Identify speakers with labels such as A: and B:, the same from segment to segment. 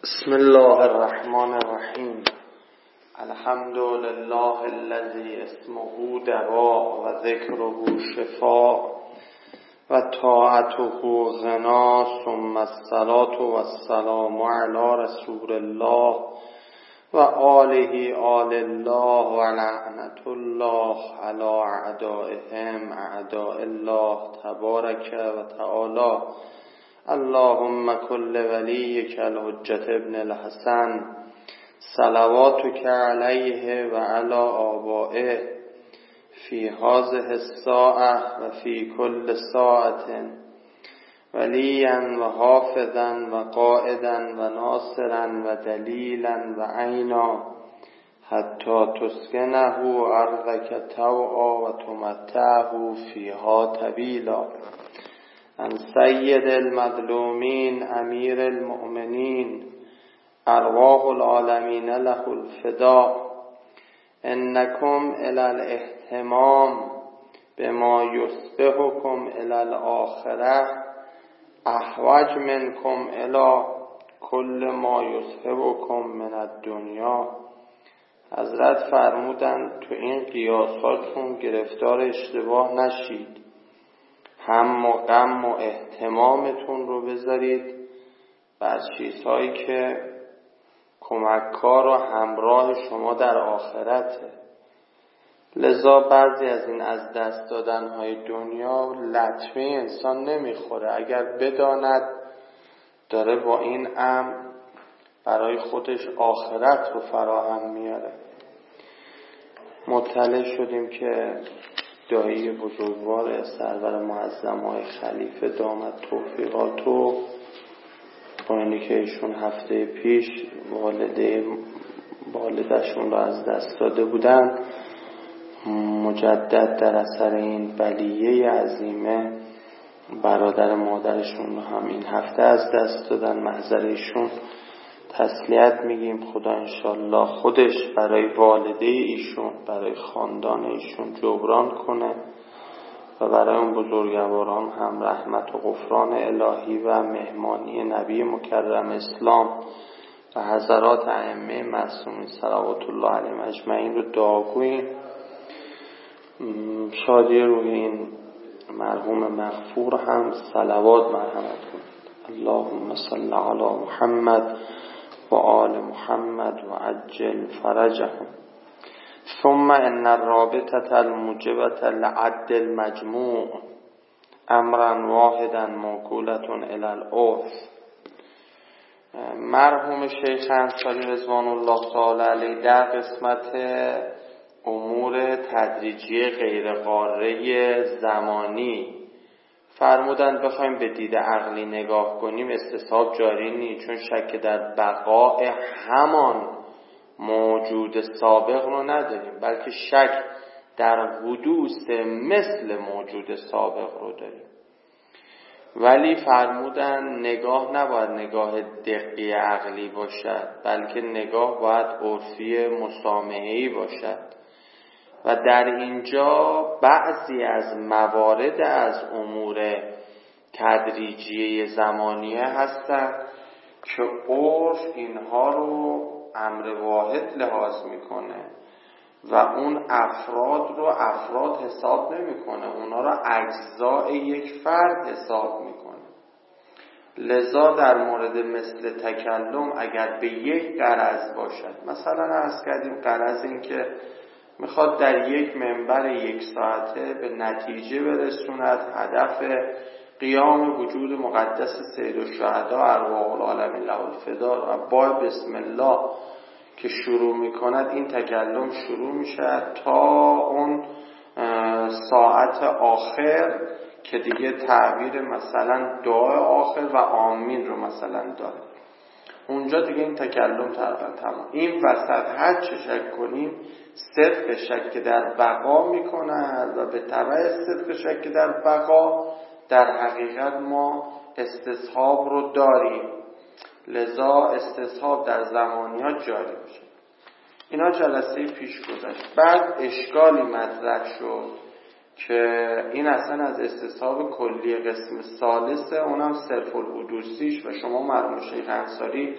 A: بسم الله الرحمن الرحیم. الحمد لله الذی اسمه دواء و ذکره شفاء و طاعته غنا، ثم الصلاة و السلام علی رسول الله و آله آل الله و لعنت الله علی اعدائهم اعداء الله تبارک و تعالی. اللهم كل وليك الحجة ابن الحسن صلواتك عليه وعلى آبائه في هذه الساعة وفي كل ساعة وليا وحافظا وقائدا وناصرا ودليلا وعينا حتى تسكنه أرضك طوعا وتمتعه فيها طويلا. عن سید المظلومین امیر المؤمنین ارواح العالمین له الفداء. انکم الی الاهتمام بما یصبحکم الی الاخره احوج منکم الی کل ما یصبحکم من الدنیا. حضرت فرمودند تو این قیاساتون گرفتار اشتباه نشید، هم و غم و اهتمامتون رو بذارید بر چیزهایی که کمککار و همراه شما در آخرته. لذا بعضی از این از دست دادنهای دنیا لطمه انسان نمیخوره اگر بداند داره با این امر برای خودش آخرت رو فراهم میاره. مطلع شدیم که دایی بزرگوار سرور معظم های خلیفه دامت توفیقاتو با اینی که ایشون هفته پیش والدشون رو از دست داده بودن، مجدد در اثر این بلیه عظیمه برادر مادرشون رو هم این هفته از دست دادن. محضر ایشون تسلیت میگیم. خدا انشالله خودش برای والده ایشون، برای خاندان ایشون جبران کنه و برای اون بزرگواران هم رحمت و غفران الهی و مهمانی نبی مکرم اسلام و حضرات ائمه معصومین صلوات الله علیهم اجمعین رو دعا کنیم. شادی روی این مرحوم مغفور هم صلوات مرحمت کنید. اللهم صل علی محمد و آل محمد و عجل فرجهم. ثم ان الرابطه الموجبه لعد المجموع امرا واحدا موکولة الی العرف. مرحوم شیخ انصاری رضوان الله تعالی علیه در قسمت امور تدریجی غیر قاره زمانی فرمودند بخوایم به دید عقلی نگاه کنیم استصحاب جاری نیست، چون شک در بقاء همان موجود سابق رو نداریم، بلکه شک در حدوث مثل موجود سابق رو داریم. ولی فرمودند نگاه نباید نگاه دقیق عقلی باشد، بلکه نگاه باید عرفی مسامحه‌ای باشد. و در اینجا بعضی از موارد از امور تدریجیه زمانیه هستند که عرف اینها رو امر واحد لحاظ میکنه و اون افراد رو افراد حساب نمیکنه، اونها رو اجزای یک فرد حساب میکنه. لذا در مورد مثل تکلم اگر به یک غرض باشد، مثلا عرض کردیم غرض این که میخواد در یک منبر یک ساعته به نتیجه برسوند، هدف قیام وجود مقدس سید الشهدا ارواح العالمین له الفداء و با بسم الله که شروع میکند این تکلم شروع میشه تا اون ساعت آخر که دیگه تعبیر مثلا دعای آخر و آمین رو مثلا داره. اونجا دیگه این تکلم تقریبا تمام. این وسط هر چه شک کنیم صدق شک در بقا میکنند و به تبع صدق شک در بقا در حقیقت ما استصحاب رو داریم. لذا استصحاب در زمانیات جاری میشه. اینا جلسه پیش گذشت. بعد اشکالی مطرح شد که این اصلا از استصحاب کلی قسم ثالثه، اونم صرف الحدوثیش و شما مرحوم شیخ انصاری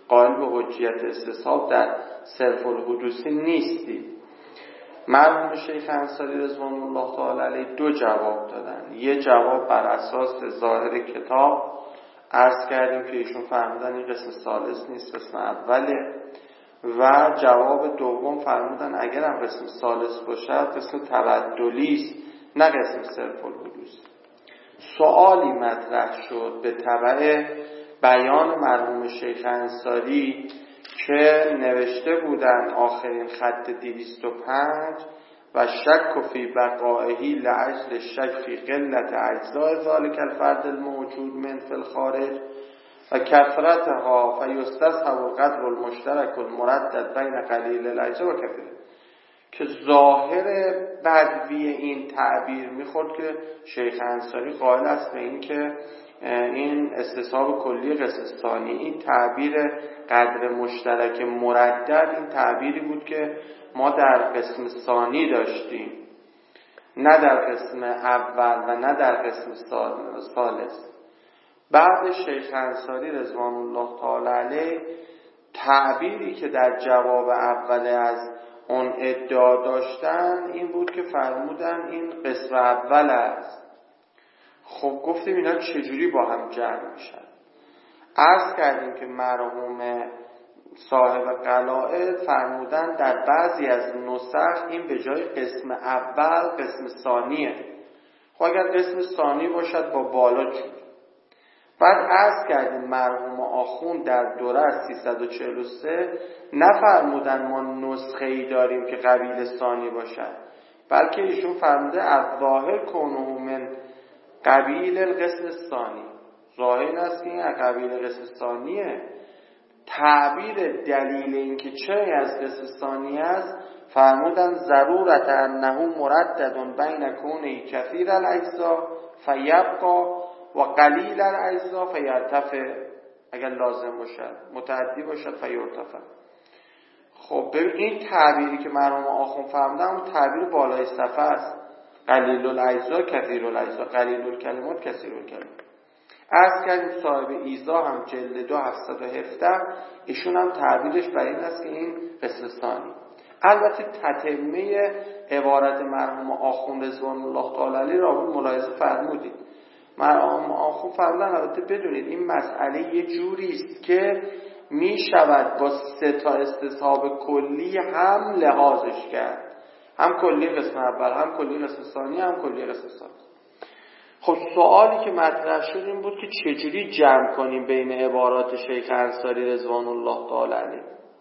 A: قائل به حجیت استصحاب در صرف الحدوثی نیستید. مرحوم شیخ انصاری رضوان الله تعالی علیه 2 جواب دادن. یه جواب بر اساس ظاهر کتاب عرض کردیم که ایشون فرمودن این قسم ثالث نیست، قسم اوله، و جواب دوم فرمودن اگر هم قسم ثالث باشد قسم تبدلی است نه قسم صرف الحدوث. سوالی مطرح شد به تبع بیان مرحوم شیخ انصاری که نوشته بودن آخرین خط 205 و شک فی بقائهی لعجل شک فی قلت اجزاء ذالک الفرد الموجود من فی الخارج و کثرتها فیستصحب القدر المشترک المردد بین قلیل الاجزاء و کثیر، که ظاهر بدوی این تعبیر میخورد که شیخ انصاری قائل است به این که این استصحاب کلی قسم ثانی، این تعبیر قدر مشترک مردد این تعبیری بود که ما در قسم ثانی داشتیم، نه در قسم اول و نه در قسم ثالث. بعد شیخ انصاری رضوان الله تعالی علیه تعبیری که در جواب اول از اون ادعا داشتن این بود که فرمودن این قسم اول است. خب گفتیم اینا چجوری با هم جمع میشن؟ عرض کردیم که مرحوم صاحب قلائد فرمودن در بعضی از نسخ این به جای قسم اول قسم ثانیه. خب اگر قسم ثانی باشد با بالا چون. بعد عرض کردیم مرحوم آخوند در دوره از 343 نفرمودن ما نسخه ای داریم که قبیل ثانی باشد، بلکه ایشون فرموده از ظاهر کونه من قبیل القسم ثانی. ظاهر این است که این قبیل قسم ثانیه. تعبیر دلیل این که چه از قسم ثانی است فرمودن ضرورت انه مردد بین کونه کثیر الاجزاء فیبقى و قلیل الاجزاء فیرتفع، اگر لازم باشد، متعدی باشد فیرتفع. خب ببین این تعبیری که مرحوم آخوند فرمودن اون تعبیر بالای صفحه است، قلیل الاجزاء کثیر الاجزاء، قلیل الکلمات کثیر الکلمات. عرض کردیم صاحب ایضاح هم جلد 2 717 ایشون هم تعبیرش بر این است که این قسم ثانی. البته تتمه عبارت مرحوم آخوند رضوان الله تعالی علیه را ملاحظه فرمودید. مرحوم آخوند فرمودن البته بدونید این مسئله یه جوری است که می شود با 3 استصحاب کلی هم لحاظش کرد، هم کلی قسم اول، هم کلی قسم ثانی، هم کلی قسم ثالث. خب سوالی که مطرح شد این بود که چجوری جمع کنیم بین عبارات شیخ انصاری رضوان الله تعالی علیه.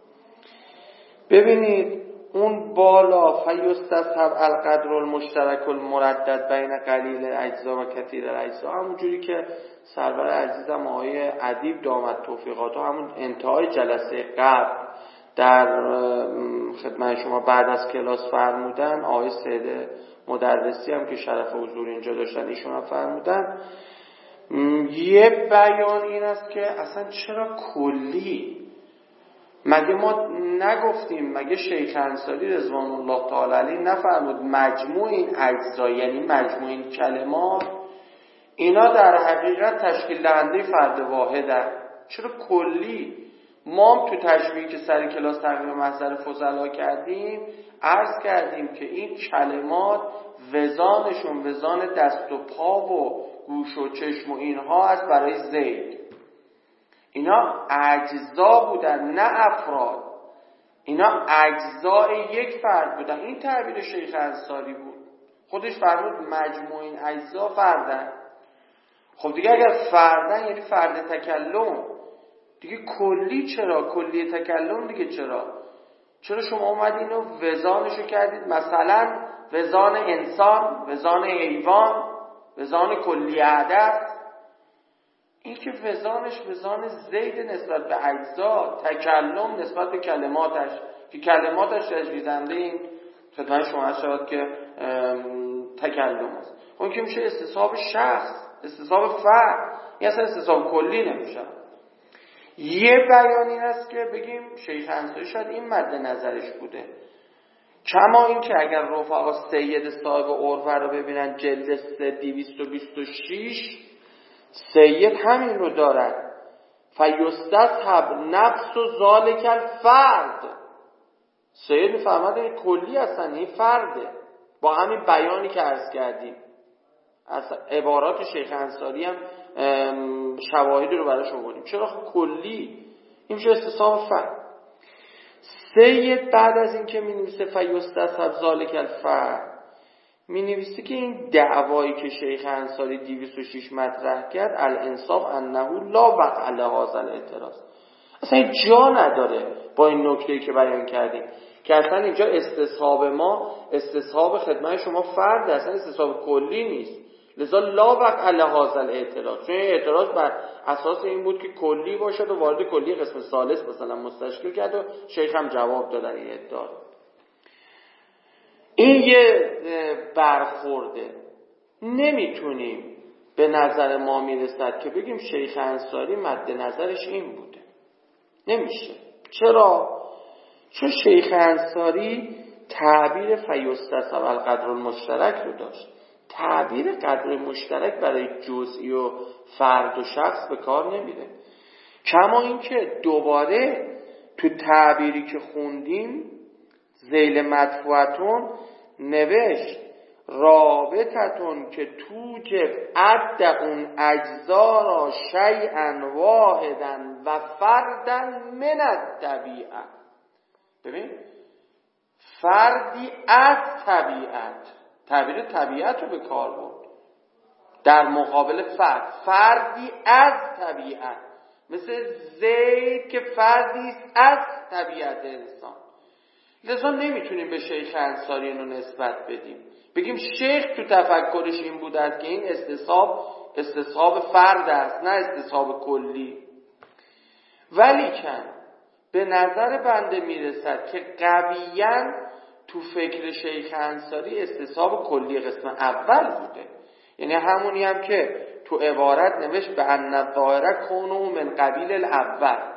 A: ببینید اون بالا فیستصحب القدر المشترک المردد بین قلیل الاجزاء و کثیر الاجزاء، همونجوری که سرور عزیزم آقای ادیب دامت توفیقات همون انتهای جلسه قبل در خدمت شما بعد از کلاس فرمودن، آقای سید مدرسی هم که شرف حضور اینجا داشتن ایشون هم فرمودن، یه بیان این است که اصلا چرا کلی؟ مگه ما نگفتیم، مگه شیخ انصاری رضوان الله تعالی علیه نفرمود مجموع این اجزا یعنی مجموع این کلمات اینا در حقیقت تشکیل دهنده فرد واحدن؟ چرا کلی؟ ما هم تو تشبیهی که سر کلاس تقریبا محضر فضلا کردیم عرض کردیم که این کلمات وزانشون وزان دست و پا و گوش و چشم و اینها است برای زید. اینا اجزا بودن نه افراد، اینا اجزای یک فرد بودن. این تعبیر شیخ انصاری بود، خودش فرمود مجموع این اجزا فردن. خب دیگه اگر فردن یعنی فرد تکلم دیگه کلی چرا؟ کلی تکلم دیگه چرا شما اومدین اینو وزانشو کردید مثلا وزان انسان، وزان حیوان، وزان کلی عدد؟ این که وزانش وزان زید نسبت به اجزا، تکلم نسبت به کلماتش که کلماتش تجویزنده این خدمت شما هست شود که تکلم است. اون که میشه استصحاب شخص، استصحاب فرد، این اصلا استصحاب کلی نمیشه. یه بیان این است که بگیم شیخ انصاری شاید این مد نظرش بوده، کما این که اگر رفقا سید صاحب عروه رو ببینن جلد 3 226 سید همین رو دارد، فیستصحب نفس و ذالک الفرد. سید میفرماد این کلی هستن، این فرده. با همین بیانی که عرض کردیم از عبارات شیخ انصاری هم شواهدی رو براش آوردیم. چرا کلی؟ این میشه استصحاب فرد. سید بعد از این که می نویسه فیستصحب ذالک الفرد، می نویسه که این دعوایی که شیخ انصاری 206 مطرح کرد الانصاف انه لا وقع لهذا الاعتراض، اصلا این جا نداره با این نکته‌ای که بیان کردیم که اصلا اینجا استصحاب ما استصحاب خدمت شما فرد، اصلا استصحاب کلی نیست. لذا لا وقع لهذا الاعتراض، چون این اعتراض بر اساس این بود که کلی باشد و وارد کلی قسم ثالث مثلا مستشکل کرد و شیخ هم جواب داد این ادعا. این یه برخورده. نمیتونیم به نظر ما میرسد که بگیم شیخ انصاری مد نظرش این بوده. نمیشه. چرا؟ چون شیخ انصاری تعبیر فیستصحب القدر المشترک رو داشت. تعبیر قدر مشترک برای جزئی و فرد و شخص به کار نمیره. کما اینکه دوباره تو تعبیری که خوندیم ذیل مدفوعتون نوشت رابطتون که توجب عد اون اجزا را شیئا واحدا و فردا من الطبیعه. ببین فردی از طبیعت، تعبیر طبیعت رو به کار برد در مقابل فرد. فردی از طبیعت، مثل زید که فردی است از طبیعت انسان. لذا نمیتونیم به شیخ انصاری اینو نسبت بدیم بگیم شیخ تو تفکرش این بود که این استصحاب فرد است نه استصحاب کلی. ولیکن به نظر بنده میرسد که قویاً تو فکر شیخ انصاری استصحاب کلی قسم اول بوده، یعنی همونی هم که تو عبارت نوشت به ان الظاهره کونه من قبیل الاول.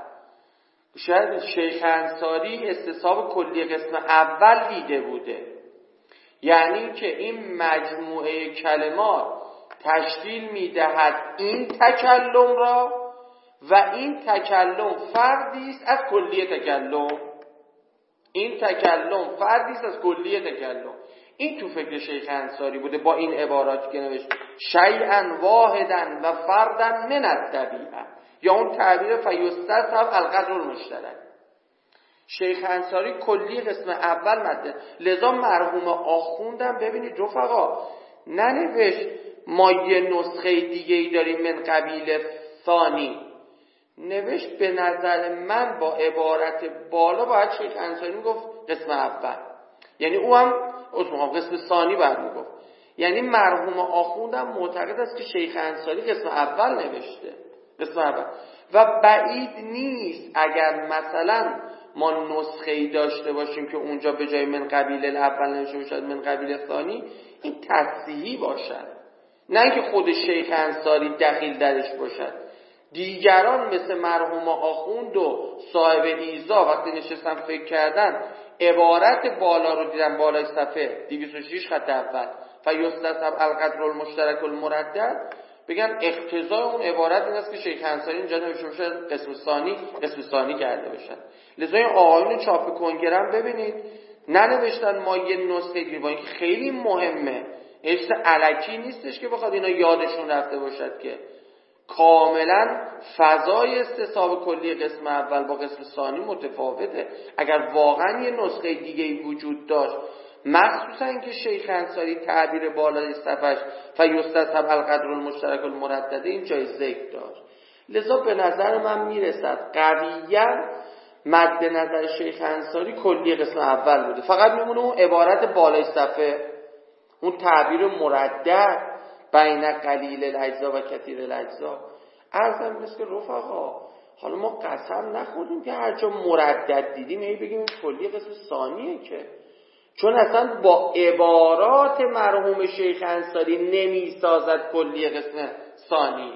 A: شاید شیخ انصاری استصحاب کلی قسم اول دیده بوده، یعنی که این مجموعه کلمات تشکیل میدهد این تکلم را و این تکلم فردی است از کلی تکلم. این تکلم فردی است از کلی تکلم. این تو فکر شیخ انصاری بوده با این عباراتی که نوشت شیئا واحدا و فردا من الطبیعه، یا اون تعبیر فیستصحب القدر المشترک. شیخ انصاری کلی قسم اول مده. لذا مرحوم آخوندم ببینید رفقا ننوشت ما یه نسخه دیگه ای داریم من قبیل ثانی، نوشت به نظر من با عبارت بالا باید شیخ انصاری میگفت قسم اول، یعنی او هم قسم ثانی باید میگفت. یعنی مرحوم آخوندم معتقد است که شیخ انصاری قسم اول نوشته، قسم اول، و بعید نیست اگر مثلا ما نسخه‌ای داشته باشیم که اونجا به جای من قبیل الاول نوشته باشد من قبیل ثانی، این تصحیحی باشد، نه اینکه خود شیخ انصاری دخیل درش باشد. دیگران مثل مرحوم آخوند و صاحب ایزا وقتی نشستن فکر کردن عبارت بالا رو دیدن، بالای صفحه 206 خط اول فیستصحب القدر المشترک المردد، بگن اقتضای اون عبارت این است که شیخ انصاری اینجا نوشته باشه قسم ثانی کرده باشن. لذا این آقایون چاپ کنگرم ببینید ننوشتن ما یه نسخه دیگه، با اینکه خیلی مهمه، هیچ الکی نیستش که بخواد اینا یادشون رفته باشد که کاملا فضای استصحاب کلی قسم اول با قسم ثانی متفاوته. اگر واقعا یه نسخه دیگه وجود داشت، مخصوصا اینکه شیخ انصاری تعبیر بالای صفحش فیستصحب القدر المشترک المردد این جای ذکر داشت. لذا به نظر من میرسد قویاً مد نظر شیخ انصاری کلی قسم اول بوده، فقط میمونه اون عبارت بالای صفحه، اون تعبیر مردد بین قلیل الاجزا و کثیر الاجزا. عرضم نیست که رفقا حالا ما قسم نخوردیم که هر جا مردد دیدیم هی بگیم این کلی قسم ثانیه، که چون اصلا با عبارات مرحوم شیخ انصاری نمیسازد کلی قسم ثانی.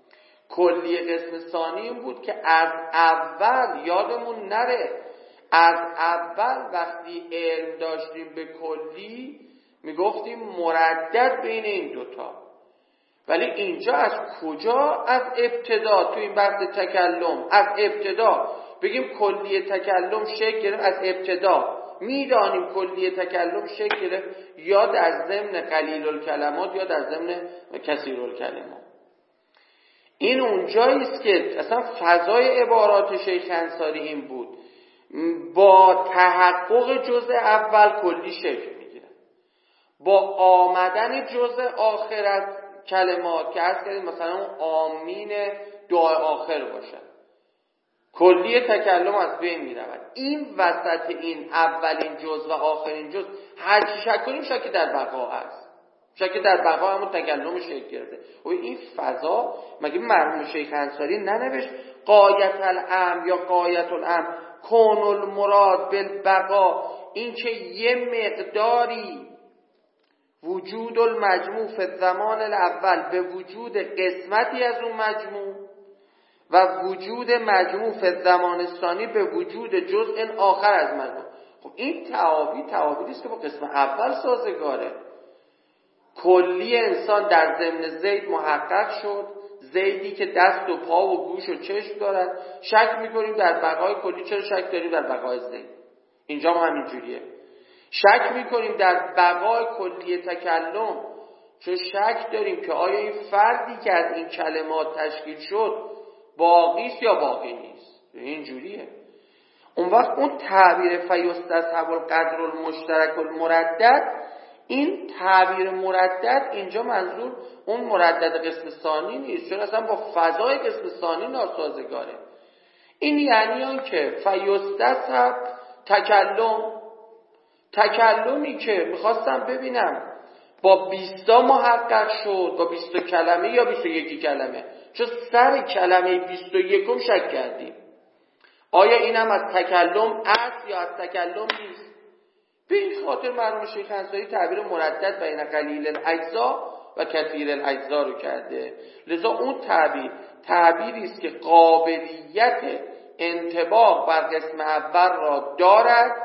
A: کلی قسم ثانی این بود که از اول یادمون نره، از اول وقتی علم داشتیم به کلی میگفتیم مردد بین این دوتا، ولی اینجا از کجا؟ از ابتدا. تو این بحث تکلم از ابتدا بگیم کلیه تکلم شکل گرفت، از ابتدا میدانیم کلیه تکلم شکل گرفت یا در ضمن قلیل الکلمات یا در ضمن کثیر الکلمات. این اونجایی است که اصلا فضای عبارات شیخ انصاری این بود، با تحقق جزء اول کلی شکل میگیره، با آمدن جزء آخر از کلمات که هست کردیم مثلا اون آمین دعای آخر باشه، کلی تکلم از بین می رود. این وسط این اولین جزء و آخرین جزء هر چی شک کنیم شک در بقا هست، شک در بقا همون تکلم شکل گرفته. و این فضا مگه مرحوم شیخ انصاری ننوشت غایت الامر یا غایت الامر کون المراد بالبقا، این که یه مقداری وجود المجموع فی الزمان الاول به وجود قسمتی از اون مجموع و وجود مجموع فی الزمان الثانی به وجود جزء آخر از مجموع. خب این تعابیری است که با قسم اول سازگاره. کلی انسان در ضمن زید محقق شد، زیدی که دست و پا و گوش و چشم دارد. شک میکنیم در بقای کلی، چرا شک داریم در بقای زید؟ اینجا هم همینجوریه. شک میکنیم در بقای کلی تکلم، چون شک داریم که آیا این فردی که از این کلمات تشکیل شد باقیست یا باقی نیست. اینجوریه. اون وقت اون تعبیر فیستصحب القدر المشترک المردد، این تعبیر مردد اینجا منظور اون مردد قسم ثانی نیست، چون اصلا با فضای قسم ثانی ناسازگاره. این یعنی آن که فیستصحب تکلمی که میخواستم ببینم با 20 محقق شد، با 20 کلمه یا 21 کلمه، چون سر کلمه 21 شک کردیم آیا اینم از تکلم است یا از تکلم نیست. به این خاطر مرحوم شیخ انصاری تعبیر مردد بین قلیل الاجزا و کثیر الاجزا رو کرده. لذا اون تعبیری است که قابلیت انطباق بر قسم اول را دارد.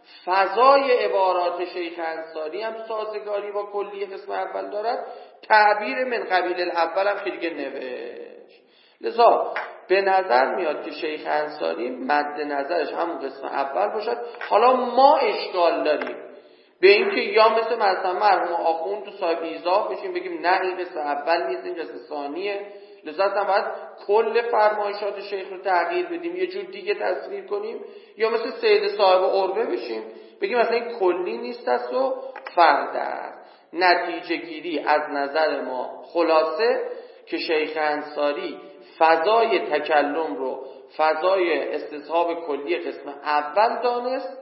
A: فضای عبارات شیخ انصاری هم سازگاری با کلی قسم اول دارد. تعبیر من قبیل الاول هم خیلی نوشت. لذا به نظر میاد که شیخ انصاری مد نظرش همون قسم اول باشد. حالا ما اشکال داریم به اینکه یا مثلا مرحوم آخوند تو صاحب ایضاح بشیم بگیم نه این قسم اول نیست این قسم ثانیه، لذا هم باید کل فرمایشات شیخ رو تغییر بدیم یه جور دیگه تصویر کنیم، یا مثل سید صاحب عربه بشیم بگیم مثلا این کلی نیست است و فرد است. نتیجه گیری از نظر ما خلاصه که شیخ انصاری فضای تکلم رو فضای استصحاب کلی قسم اول دانست.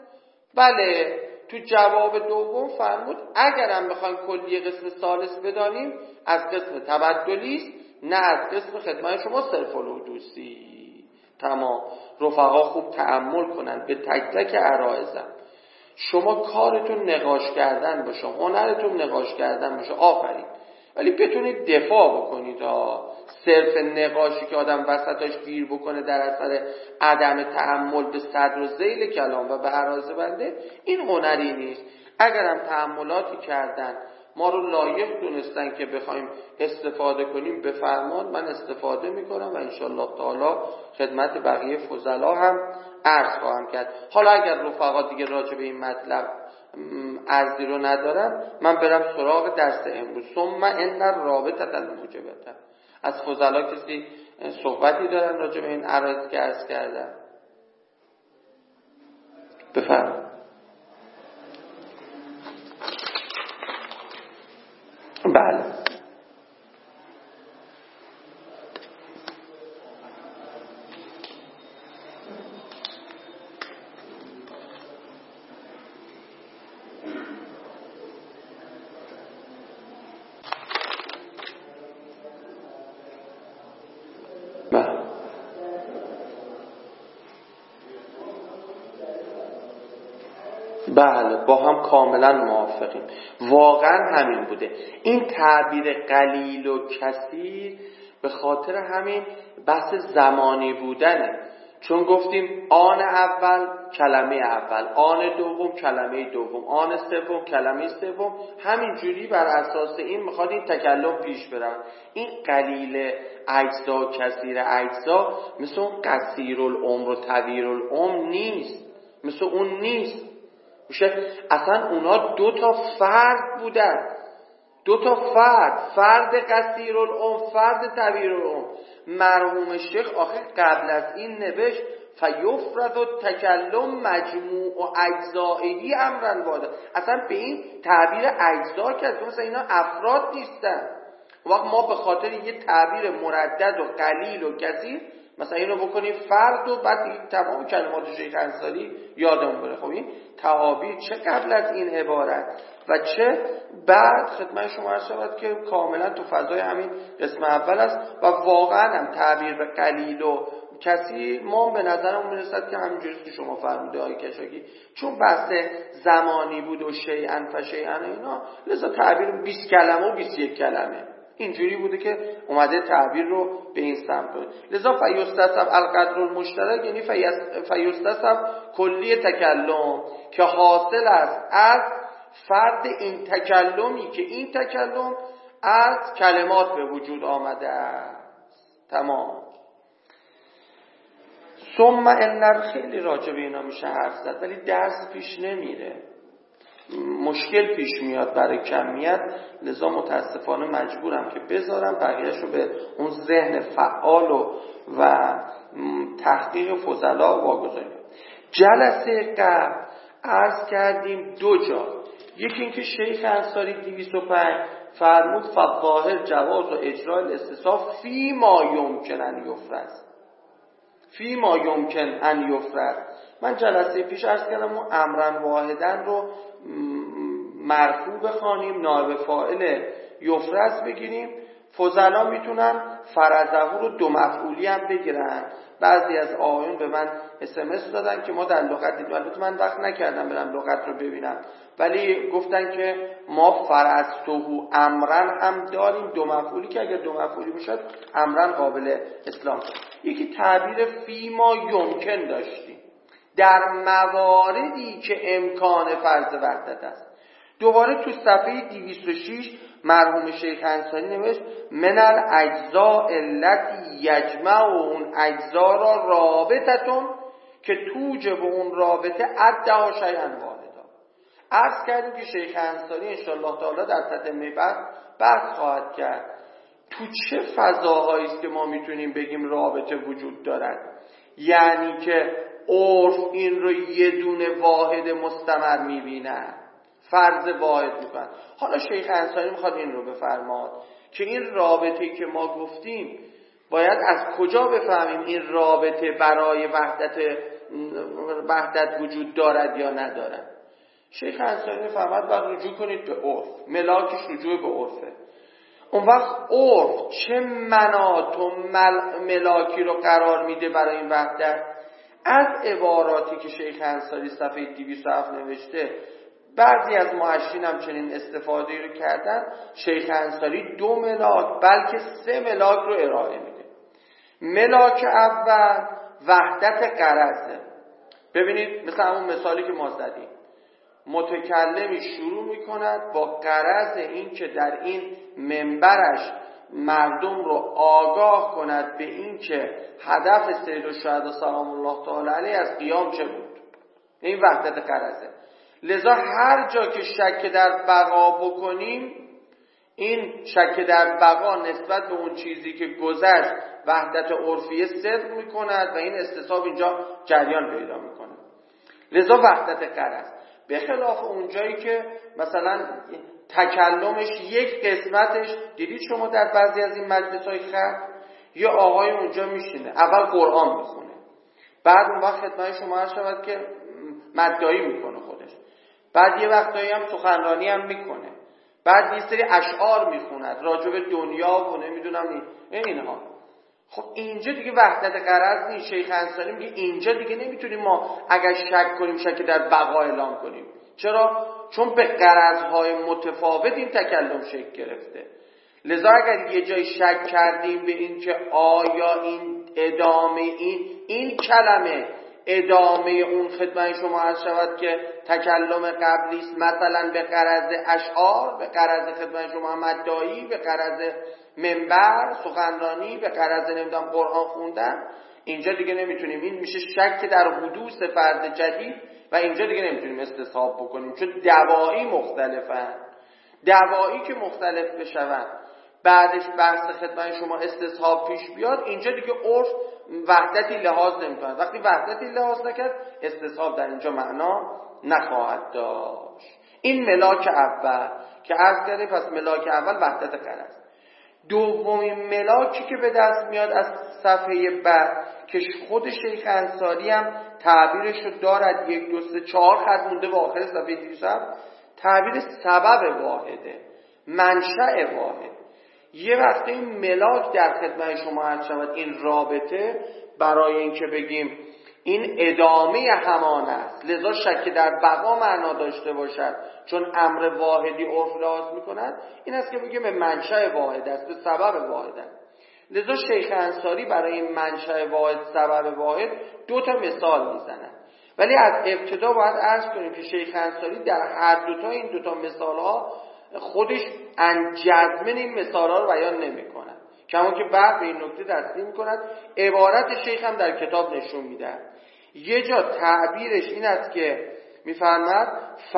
A: بله تو جواب دوم فرمود اگرم بخوایم کلی قسم ثالث بدانیم از قسم تبدلی است نه از قسم خدمت شما صرف الحدوثی. تمام. رفقا خوب تأمل کنن به تک تک عرایضم. شما کارتون نقاش کردن باشه، هنرتون نقاش کردن باشه، آفرین، ولی بتونید دفاع بکنید. صرف نقاشی که آدم وسطاش گیر بکنه در اثر عدم تأمل به صدر و ذیل کلام و به عرایض بنده، این هنری نیست. اگرم تأملاتی کردن ما رو لایق دونستن که بخوایم استفاده کنیم به فرمان، من استفاده میکنم و انشالله تعالی خدمت بقیه فضلا هم عرض خواهم کرد. حالا اگر رفقا دیگه راجع به این مطلب عرضی رو ندارن، من برم سراغ درس امروز. ثم ان الرابطه الموجبه. از فضلا کسی صحبتی دارن راجع به این عرایض که عرض کردم؟ بفرمایید. بله. بله با هم کاملا موافقیم. واقعا همین بوده. این تعبیر قلیل و کثیر به خاطر همین بحث زمانی بودنه. چون گفتیم آن اول کلمه اول، آن دوم کلمه دوم، آن سوم کلمه سوم، همینجوری بر اساس این میخواد این تکلم پیش بره. این قلیل اجزا کثیر اجزا مثل اون قصیر العمر و طویل العمر نیست، مثل اون نیست. میشه اصلا اونا دو تا فرد بودن، دو تا فرد قصیر العمر، فرد طویل العمر. مرحوم شیخ آخه قبل از این نوشت فیفرد و تکلم مجموع و اجزایی امرن واحدا. اصلا به این تعبیر اجزا کرد، مثلا اینا افراد نیستن. وقت ما به خاطر یه تعبیر مردد و قلیل و کثیر مثلا اینو بکنیم فرد و بعد تمام کلمات شیخ انصاری یادمون بره. خب این تعابیر چه قبل از این عبارت و چه بعد خدمت شما عرض شود که کاملا تو فضای همین قسم اول است. و واقعا هم تعبیر به قلیل و کثیر ما به نظرم میرسد که همینجوری که شما فرموده آقای کشاکی، چون بحث زمانی بود و شیئا فشیئا اینا، لذا تعبیر 20 کلمه و 21 کلمه اینجوری بوده که اومده تعبیر رو به این سمت بود. لذا فیستصب القدر المشترک، یعنی فیستصب کلی تکلم که حاصل است از فرد این تکلمی که این تکلم از کلمات به وجود آمده است. تمام. ثم ان خیلی راجع به اینا میشه حرف زد ولی درس پیش نمیره، مشکل پیش میاد برای کمیت. لذا متاسفانه مجبورم که بذارم بقیه‌اش رو به اون ذهن فعال و تحقیق فضلا واگذاریم. جلسه قبل عرض کردیم دو جا، یکی اینکه شیخ انصاری 205 فرمود فظاهر جواز و اجرای الاستصحاب فی ما یمکن ان یفرض، فی ما یمکن ان یفرض. من جلسه پیش عرض کردم اون امرن واحدن رو مرفوع بخوانیم، نائب فاعل یفرض بگیریم. فضلا میتونن فرضه رو دو مفعولی هم بگیرن. بعضی از آقایون به من SMS دادن که ما در لغت دیدیم، البته من وقت نکردم برم لغت رو ببینم، ولی گفتن که ما فرضته امرن هم داریم دو مفعولی که اگر دو مفعولی باشد امرن قابل اسلام. یکی تعبیر فی ما یمکن داشتیم در مواردی که امکان فرض وحدت است. دوباره تو صفحه 206 مرحوم شیخ انصاری نوشت من الاجزاء التي یجمع اون اجزا را رابطتون که توجب اون رابطه ادعا شیئا واحدا. عرض کردیم که شیخ انصاری انشاءالله تعالی در تتمه بحث خواهد کرد تو چه فضاهایی است که ما میتونیم بگیم رابطه وجود دارد، یعنی که عرف این رو یه دونه واحد مستمر میبینه، فرض واحد میکنن. حالا شیخ انصاری میخواد این رو بفرماد که این رابطه‌ای که ما گفتیم باید از کجا بفهمیم این رابطه برای وحدت وجود دارد یا ندارد. شیخ انصاری میفرماد باید رجوع کنید به عرف، ملاکش رجوع به عرفه. اون وقت عرف چه مناط و ملاکی رو قرار میده برای این وحدت؟ از عباراتی که شیخ انصاری صفحه 207 نوشته، بعضی از معشرین هم چنین استفاده رو کردن. شیخ انصاری 2 ملاک بلکه 3 ملاک رو ارائه میده. ملاک اول وحدت غرضه. ببینید مثلا اون مثالی که ما زدیم، متکلمی شروع میکند با غرض این که در این منبرش مردم رو آگاه کند به این که هدف سید الشهدا سلام الله تعالی علیه از قیام چه بود. این وحدت غرضه. لذا هر جا که شک در بقا بکنیم، این شک در بقا نسبت به اون چیزی که گذشت وحدت عرفیه صدق میکند و این استصحاب اینجا جریان پیدا میکنه. لذا وحدت غرض. به خلاف اون جایی که مثلا تکلمش یک قسمتش، دیدید شما در بعضی از این مجلس‌های خط یه آقای اونجا میشینه اول قرآن میخونه، بعد اون وقت خدمت شما عرض شود که مدعی میکنه خودش، بعد یه وقتایی هم سخنرانی هم میکنه، بعد یه سری اشعار میخوند راجع به دنیا و نمیدونم اینها. خب اینجا دیگه وحدت غرض نیست. شیخ انصاری میگه اینجا دیگه نمیتونیم ما اگر شک کنیم شک در بقا اعلام کنیم. چرا؟ چون به غرضهای متفاوت این تکلم شکل گرفته. لذا اگر یه جای شک کردیم به این که آیا این ادامه این کلمه ادامه اون خدمت شما عرض شود که تکلم قبلی است، مثلا به غرض اشعار، به غرض خدمت شما مدعی، به غرض منبر سخنرانی، به غرض نمیدونم قرآن خوندن، اینجا دیگه نمیتونیم، این میشه شک در حدوث فرد جدید و اینجا دیگه نمیتونیم استصحاب بکنیم، چون دواعی مختلفن. دواعی که مختلف بشون بعدش بحث خدمت شما استصحاب پیش بیاد، اینجا دیگه عرف وحدتی لحاظ نمیکنه. وقتی وحدتی لحاظ نکرد استصحاب در اینجا معنا نخواهد داشت. این ملاک اول که عرض کرده. پس ملاک اول وحدت غرض. دومین ملاکی که به دست میاد از صفحه بعد که خود شیخ انصاری هم تعبیرش رو دارد، 1 2 3 4 خط مونده و آخر صفحه 207، تعبیر سبب واحده، منشأ واحد. یه وقتی این ملاک در خدمت شما عرض شود، این رابطه برای اینکه بگیم این ادامه همان است، لذا شک در بقا معنا داشته باشد چون امر واحدی عرف لحاظ میکند، این است که بگیم به منشأ واحد است، به سبب واحد است. لذا شیخ انصاری برای این منشأ واحد سبب واحد 2 تا مثال میزنند. ولی از ابتدا باید عرض کنیم که شیخ انصاری در هر 2 تا این 2 تا مثال ها خودش جزمن این مثال ها رو بیان نمی کند، کما که بعد به این نکته دستگیر می کند. عبارت شیخ هم در کتاب نشون میده. یه جا تعبیرش این است که میفرماد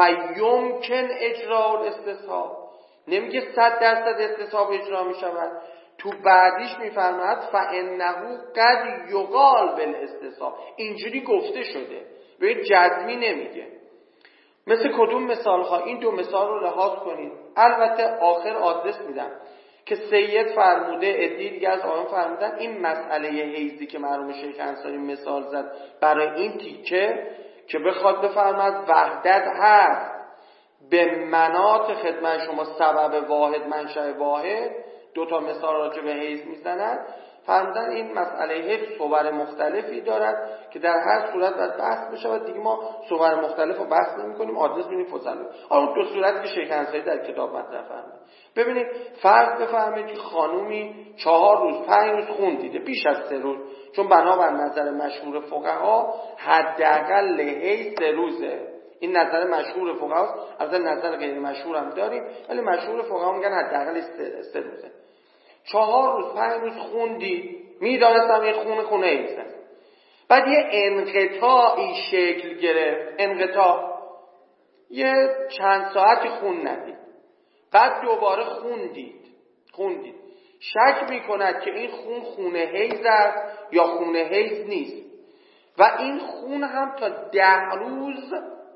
A: فیمکن اجراء الاستصحاب، نمیگه 100% استصحاب اجرا می شود. تو بعدیش میفرماد فانه قد یقال بالاستصحاب، اینجوری گفته شده، به جزمی نمیگه. مثل کدوم مثال ها؟ این 2 مثال رو لحاظ کنید. البته آخر آدرس میدم که سید فرموده، ادی دیگه از آن فرمودن این مسئله حیزی که مرحوم شیخ انصاری مثال زد برای این تیکه که بخواد بفرماد وحدت هست به مناط خدمت شما سبب واحد منشأ واحد، 2 تا مثال راجع به حیز میزنن. فرمودن این مسئله حیز صور مختلفی دارد که در هر صورت باید بحث بشه و دیگه ما صور مختلف رو بحث نمی کنیم، آدرس بینیم فضلو. اون 2 صورتی که شیخ انصاری در کتاب مطرح فرمود. ببینید فرض بفرمایید که خانومی 4 روز 5 روز خون دیده، بیش از 3 روز، چون بنابر نظر مشهور فقها حداقل حیز 3 روزه. این نظر مشهور فقهاست، البته نظر غیر مشهور هم داریم، ولی مشهور فقها میگن حداقل 3 روزه. 4 روز 5 روز خوندی، میدانستم این خونه حیز است. بعد یه انقطاعی شکل گرفت، انقطاع، یه چند ساعتی خون ندید، بعد دوباره خوندید، شک میکند که این خونه حیز است یا خونه حیز نیست و این خون هم تا 10 روز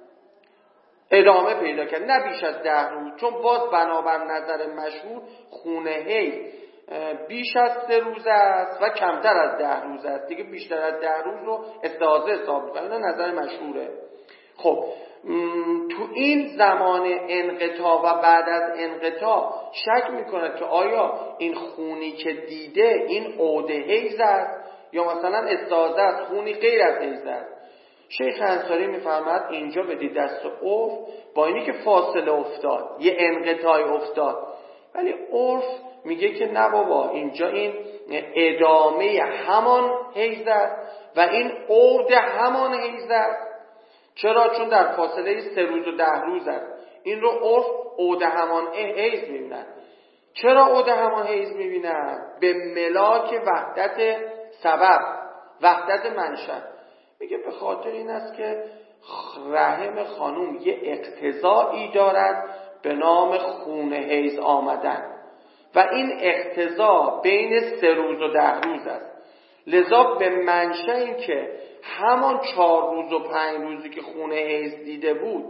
A: ادامه پیدا کرد، نه بیش از 10 روز، چون باز بنابر نظر مشهور خونه حیز بیش از 3 روز است و کمتر از 10 روز است، دیگه بیشتر از 10 روز رو استعاضه حساب می‌کنه. اینا نظر مشهوره. خب تو این زمان انقطاع و بعد از انقطاع شک می‌کند که آیا این خونی که دیده این عوده حیز است یا مثلا استعاضه است، خونی غیر از حیز است. شیخ انصاری می‌فرماید اینجا بدید دست عرف، با اینی که فاصله افتاد، یه انقطاع افتاد، ولی عرف میگه که نه بابا، اینجا این ادامه همان حیز است و این عود همان حیز است. چرا؟ چون در فاصله 3 روز و 10 روز است. این رو عرف عود همان حیز میبینن. چرا عود همان حیز میبینن؟ به ملاک وحدت سبب، وحدت منشأ. میگه به خاطر این است که رحم خانوم یه اقتضایی دارد به نام خون حیز آمدن و این اقتضا بین 3 روز و 10 روز است. لذا به منشأ این که همان 4 روز و 5 روزی که خون حیز دیده بود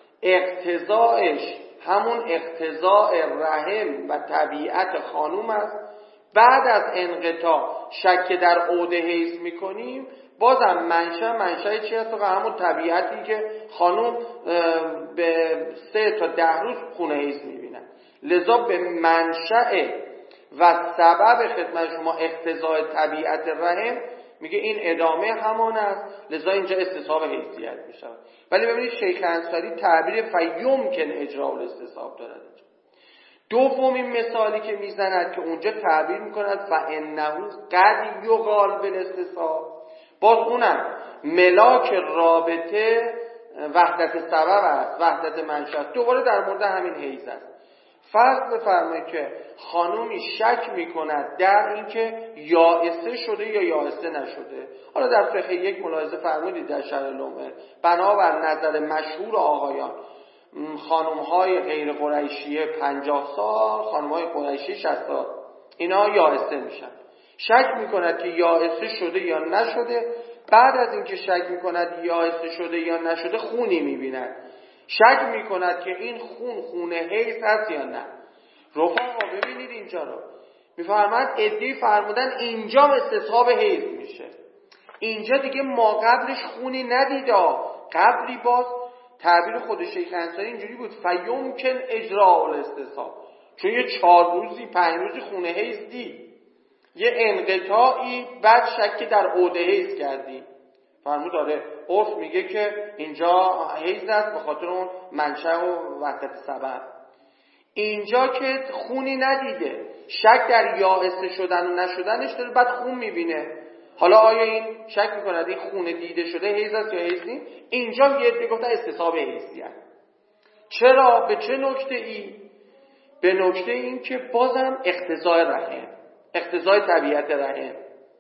A: اقتضاش همون اقتضاء رحم و طبیعت خانوم است، بعد از انقطاع شک در عود حیز میکنیم، بازم منشأ چی هست؟ همون طبیعتی که خانوم به 3 تا 10 روز خون حیز میبینن. لذا به منشأ و سبب خدمت شما اقتضاء طبیعت رحم میگه این ادامه همان است، لذا اینجا استصحاب حیثیت میشه. ولی ببینید شیخ انصاری تعبیر فیمکن اجراء الاستصحاب دارد. دومین مثالی که میزند که اونجا تعبیر میکند فانه قد یقال بالاستثاب، باز اونم ملاک رابطه وحدت سبب است، وحدت منشأ است، دوباره در مورد همین حیز است. فرض بفرمایید که خانومی شک میکند در اینکه یائسه شده یا یائسه نشده. حالا در فقه یک ملاحظه فرمودید در شرح لمعه، بنابر نظر مشهور آقایان خانم‌های غیر قریشیه 50 سال، خانم‌های قریشی 60 سال، اینا یائسه میشن. شک میکند که یائسه شده یا نشده. بعد از اینکه شک میکند یائسه شده یا نشده، خونی میبیند. شک میکند که این خون حیض هست یا نه. رفقا ببینید اینجا رو میفرماد ادعی فرمودن اینجا استصحاب حیض میشه. اینجا دیگه ما قبلش خونی ندیده، قبلی باز تعبیر خود شیخ انصاری اینجوری بود فیمکن اجراء الاستصحاب، چون یه 4 روزی 5 روزی خون حیض دید، یه انقطاعی بعد شک در عوده حیض کردی، فرمود داره عرف میگه که اینجا حیض است به خاطر اون منشأ و وحدت سبب. اینجا که خونی ندیده، شک در یائسه شدن و نشدنش داره، بعد خون میبینه. حالا آیا این شک میکند این خون دیده شده حیض است یا حیض نیست؟ اینجا یه عده گفتن استصحاب حیضی است. چرا؟ به چه نکته ای؟ به نکته این که بازم اقتضای رحم، اقتضای طبیعت رحم.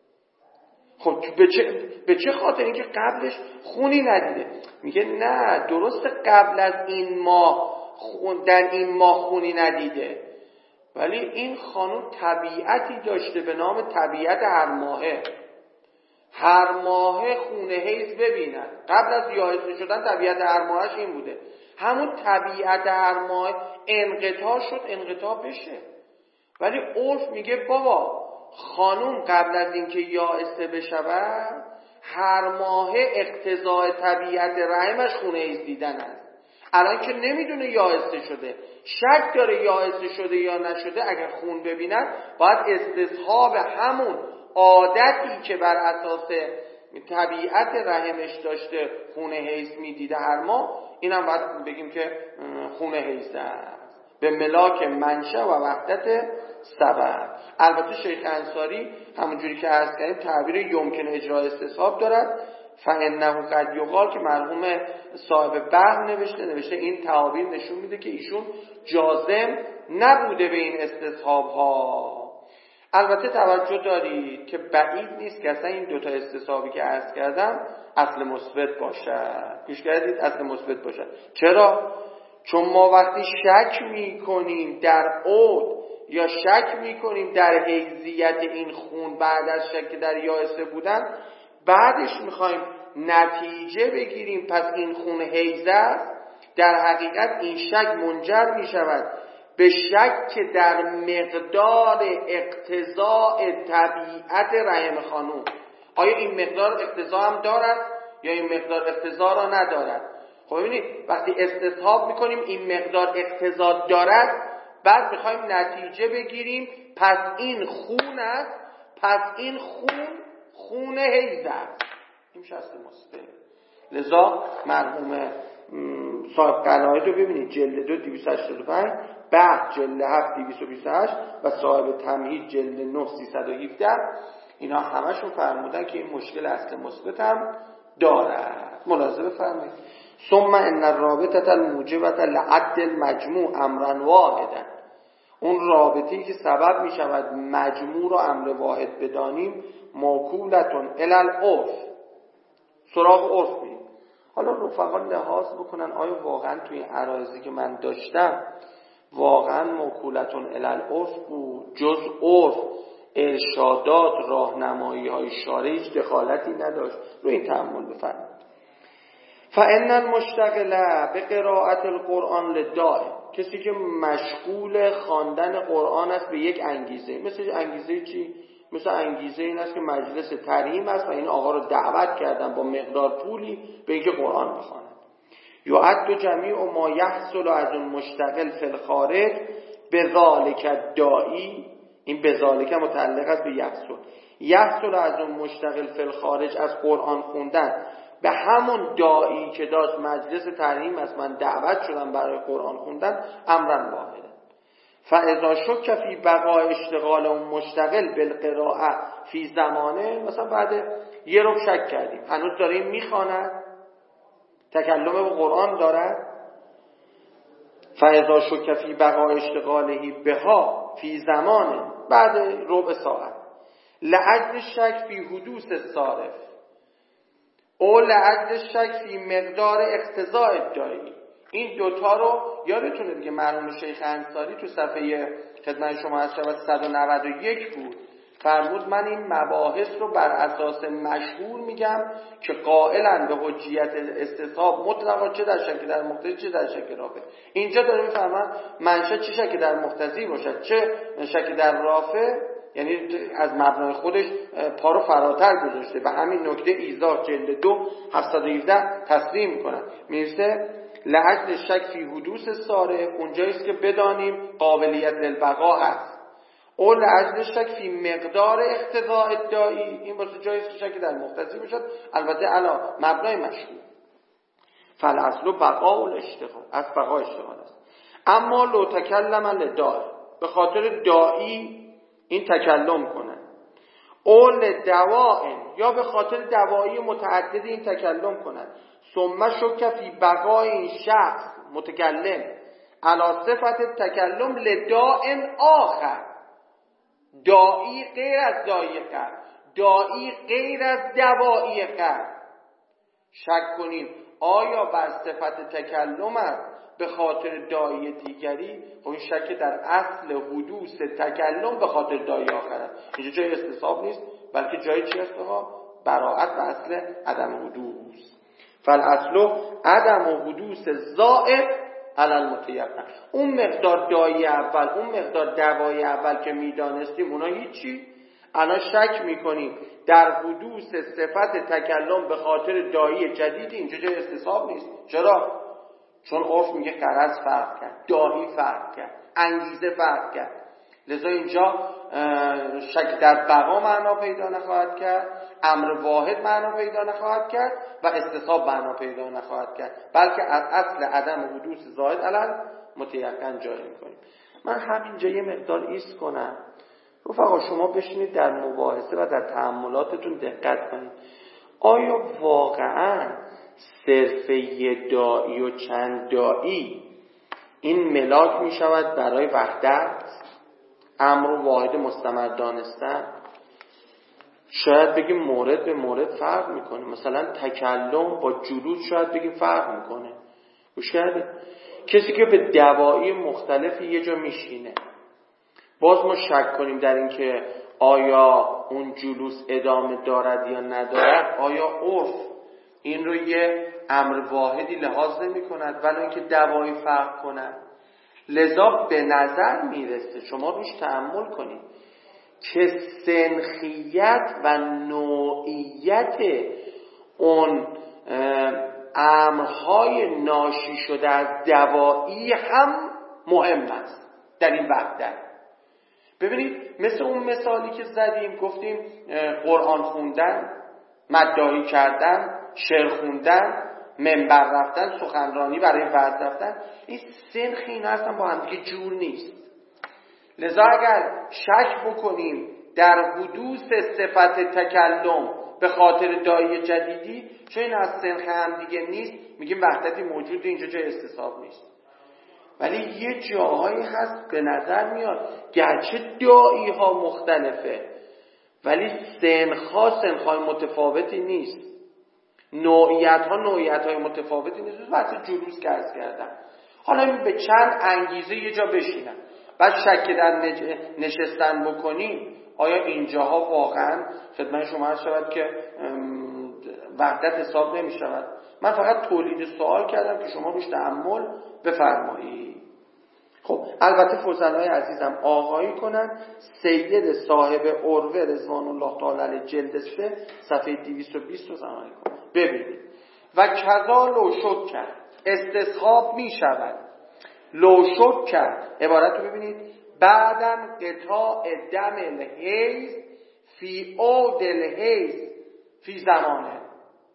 A: خب به چه خاطر؟ اینکه قبلش خونی ندیده. میگه نه، درست قبل از این ماه در این ماه خونی ندیده، ولی این خانم طبیعتی داشته به نام طبیعت هر ماهه. هر ماهه خون حیض ببیند. قبل از یائسه شدن طبیعت هر ماهش این بوده. همون طبیعت هر ماه انقطاع شد، انقطاع بشه. ولی عرف میگه بابا خانم قبل از اینکه یائسه بشود هر ماه اقتضای طبیعت رحمش خون حیض دیدن است. الان که نمیدونه یائسه شده، شک داره یائسه شده یا نشده، اگر خون ببیند باید استصحاب همون عادتی که بر اساس طبیعت رحمش داشته خون حیض میدیده هر ماه، اینم باید بگیم که خون حیض است به ملاک منشأ و وحدت سبب. البته شیخ انصاری همونجوری که عرض کردیم تعبیر یمکن اجرای استصحاب دارد. فانه قد یقال که مرحوم صاحب بحر نوشته این تعابیر نشون میده که ایشون جازم نبوده به این استصحاب ها. البته توجه دارید که بعید نیست که اصلا این دوتا استصحابی که عرض کردم اصل مثبت باشد. گوش کردید؟ اصل مثبت باشد. چرا؟ چون ما وقتی شک میکنیم در عود یا شک میکنیم در حیضیت این خون بعد از شک در یائسه بودن، بعدش میخوایم نتیجه بگیریم پس این خون حیض است، در حقیقت این شک منجر میشود به شک در مقدار اقتضاء طبیعت رحم خانوم. آیا این مقدار اقتضا هم دارد یا این مقدار اقتضا را ندارد؟ خب ببینید وقتی استصحاب میکنیم این مقدار اقتضا دارد، بعد میخوایم نتیجه بگیریم پس این خون است، پس این خون حیض است. این شست مصبه. لذا مرحوم صاحب قلائد رو ببینید جلد 2 285، بعد جلد 7 228 و صاحب تمهید جلد 9 317 اینا همشون فرمودن که این مشکل اصل مثبت هم دارد. ملاحظه بفرمایید. ثم ان الرابطه الموجبه لعد المجموع امرا واحدا، اون رابطه‌ای که سبب می شود مجموع را امر واحد بدانیم موکولتون الی العرف، سراغ عرف میریم. حالا رفقا لحاظ بکنن آیا واقعا توی این عرایضی که من داشتم واقعا موکولتون الی العرف بود؟ جز عرف ارشادات راهنمایی های شارع هیچ دخالتی نداشت؟ رو این تأمل بفرمایید. فان المشتغل بقراءة القرآن للدائم، کسی که مشغول خواندن قرآن است به یک انگیزه. مثل انگیزه چی؟ مثل انگیزه این است که مجلس ترحیم است و این آقا رو دعوت کردن با مقدار پولی به اینکه قرآن بخواند. یعد جمیع ما یحصل از اون مشتغل فی الخارج بذالک الداعی، این بذالک متعلق است به یحصل از اون مشتغل فی الخارج از قرآن خوندن به همون داعی که داشت مجلس ترحیم است، من دعوت شدم برای قرآن خوندن، امرن واحده. فاذا شک فی بقاء اشتغال اون مشتغل بالقراءه فی زمانه، مثلا بعد یه رو شک کردیم هنوز داره این میخواند، تکلم به قرآن دارد. فاذا شک فی بقاء اشتغاله بها فی زمانه، بعد ربع ساعت، لعجل شک فی حدوث الصارف او لعجل شک فی مقدار اقتضاء الداعی. این دوتا رو یادتونه دیگه، مرحوم شیخ انصاری تو صفحه خدمت شما از 191 بود، فرمود من این مباحث رو بر اساس مشهور میگم که قائلن به حجیت استصحاب مطلقا، چه در شک در مقتضی چه در شک رافع. اینجا داره میفرمان منشأ چه شک در مقتضی باشد چه شک در رافع، یعنی از مبنای خودش پا رو فراتر گذاشته. به همین نکته ایضاح جلد 2 717 تصریح میکنن، میرسه لعجل شک فی حدوث صارف، اونجاییست که بدانیم قابلیت للبقا هست. او لعجل شک فی مقدار اقتضاء الداعی، این واسه جاییست که شک در مقتضی باشد، البته علا مبنای مشهور. فالاصل بقاء الاشتغال، از بقاء اشتغال است. اما لو تکلم لداعی، به خاطر داعی این تکلم کنه، او لدواء، یا به خاطر دوایی متعدد این تکلم کنه، ثم شک فی بقاء این شخص متکلم علی صفت تکلم لداء آخر، داعی غیر از داعی قلب، داعی غیر از دوایی قلب، شک کنیم آیا بر صفت تکلم است به خاطر داعی دیگری. خب این شک در اصل حدوث تکلم به خاطر داعی آخر است، اینجا جای استصحاب نیست بلکه جای چی است؟ براءت و اصل عدم حدوث. فالاصل عدم حدوث زائد علی المتیقن. اون مقدار داعی اول، اون مقدار دوایی اول که میدانستیم اونا هیچی، الان شک میکنیم در حدوث صفت تکلم به خاطر داعی جدید، اینجا جای استصحاب نیست. چرا؟ چون عرف میگه غرض فرق کرد، داعی فرق کرد، انگیزه فرق کرد، لذا اینجا شک در بقا معنا پیدا نخواهد کرد، امر واحد معنا پیدا نخواهد کرد و استصحاب معنا پیدا نخواهد کرد، بلکه از اصل عدم حدوث زائد علی متیقن جاری میکنیم. من همینجا یه مقدار ایست کنم، رفقا شما بشینید در مباحثه و در تأملاتتون دقت کنید. آیا واقعا صرف یه داعی و چند داعی این ملاک می شود برای وحدت، امر واحد مستمر دانستن؟ شاید بگیم مورد به مورد فرق میکنه، مثلا تکلم با جلوس شاید بگیم فرق میکنه. گوش کردید؟ کسی که به دوایی مختلف یه جا میشینه، باز ما شک کنیم در این که آیا اون جلوس ادامه دارد یا ندارد، آیا عرف این رو یه امر واحدی لحاظ نمی کند ولی اینکه دوایی فرق کند؟ لذا به نظر میرسه، شما روش تأمل کنید، که سنخیت و نوعیت اون امرهای ناشی شده از دوایی هم مهم است در این وحدت. ببینید مثل اون مثالی که زدیم، گفتیم قرآن خوندن، مداحی کردن، شعر خوندن، منبر رفتن، سخنرانی برای وعظ رفتن، این سنخی اینا اصلا با هم دیگه جور نیست. لذا اگر شک بکنیم در حدوث صفت تکلم به خاطر داعی جدیدی، چون این از سنخ هم دیگه نیست، میگیم وحدتی موجود، اینجا جای استصحاب نیست. ولی یه جاهایی هست به نظر میاد گرچه داعی ها مختلفه ولی سنخهای متفاوتی نیست، نوعیت های متفاوتی نیست. واسه جلوس که عرض کردم، حالا این به چند انگیزه یه جا بشینن، بعد شک در نشستن بکنیم، آیا اینجاها واقعا خدمت شما عرض شود که وحدت حساب نمی شود؟ من فقط تولید سوال کردم که شما روش تأمل بفرمایید. خب البته فضلای عزیزم آقایی کنن، سید صاحب عروه رضوان الله تعالی علیه جلد 3 صفحه 220 رو زمانی کن ببینید. و کذا لو شک کرد، استصحاب می شود. لو شک کرد عبارت رو ببینید، بعدم قطاع دم الحیض فی عود الحیض فی زمانه.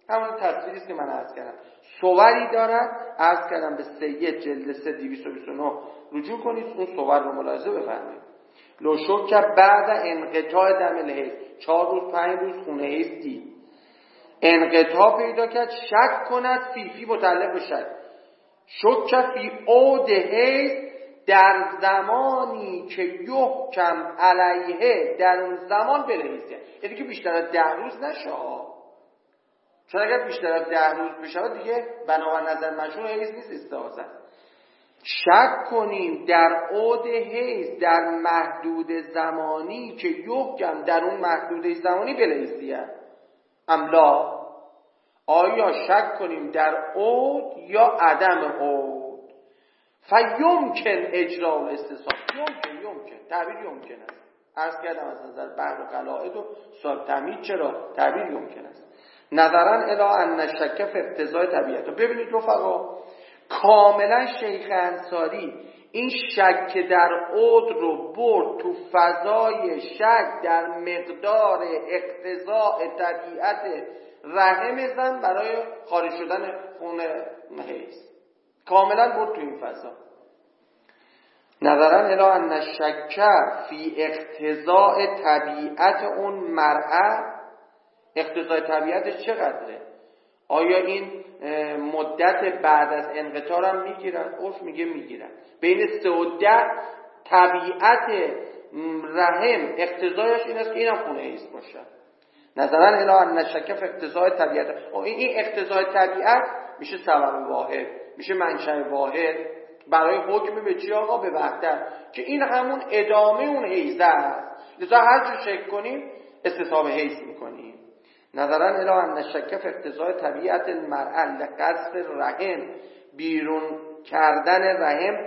A: همون تصویری است که من عرض کردم. صوری دارد، عرض کردم به سید جلد 3 229 رجوع کنید، اون صور رو ملاحظه بفرمایید. لو شک بعد انقطاع دم الحیض، 4 روز 5 روز خون حیض دید، انقطاع پیدا کرد، شک کند فی متعلق به شک، شک فی عود حیض، در زمانی که یحکم علیه، در اون زمان بلحیض، یعنی که بیشتر از 10 روز نشه. چون اگر بیشتر از 10 روز بشه دیگه بنابر نظر مشهور حیض نیست، استحاضه. شک کنیم در عود حیض، در محدود زمانی که یحکم، در اون محدود زمانی بلحیض املا، آیا شک کنیم در عود یا عدم عود. فیمکن اجرا و استصحاب، یمکن تعبیر یمکن است. عرض کردم از نظر بحر و قلائد و صاحب تمید چرا تعبیر یمکن است. نظرا الی ان شک فی اقتضاء طبیعت. ببینید رفقا، کاملا شیخ انصاری این شک در عود رو برد تو فضای شک در مقدار اقتضاء طبیعت رحم زن برای خارج شدن خون حیض، کاملا برد تو این فضا. نظرا الی ان شک فی اقتضاء طبیعت اون مرأة، اقتضاء طبیعتش چقدره؟ آیا این مدت بعد از انقطاع هم میگیرن؟ عرف میگه میگیرن. بین 3 و 10 طبیعت رحم اقتضایش این است که اینم خون حیض باشه. نظرا الی ان شک فی اقتضاء طبیعت، این اقتضاء طبیعت میشه سبب واحد، میشه منشأ واحد برای حکم به چی آقا؟ به وحدت، که این همون ادامه اون حیض است. لذا هر جور شک کنیم استصحاب حیض میکنیم. نظرا الی ان شک فی اقتضاء طبیعت المرأة لقذف الرحم، بیرون کردن رحم،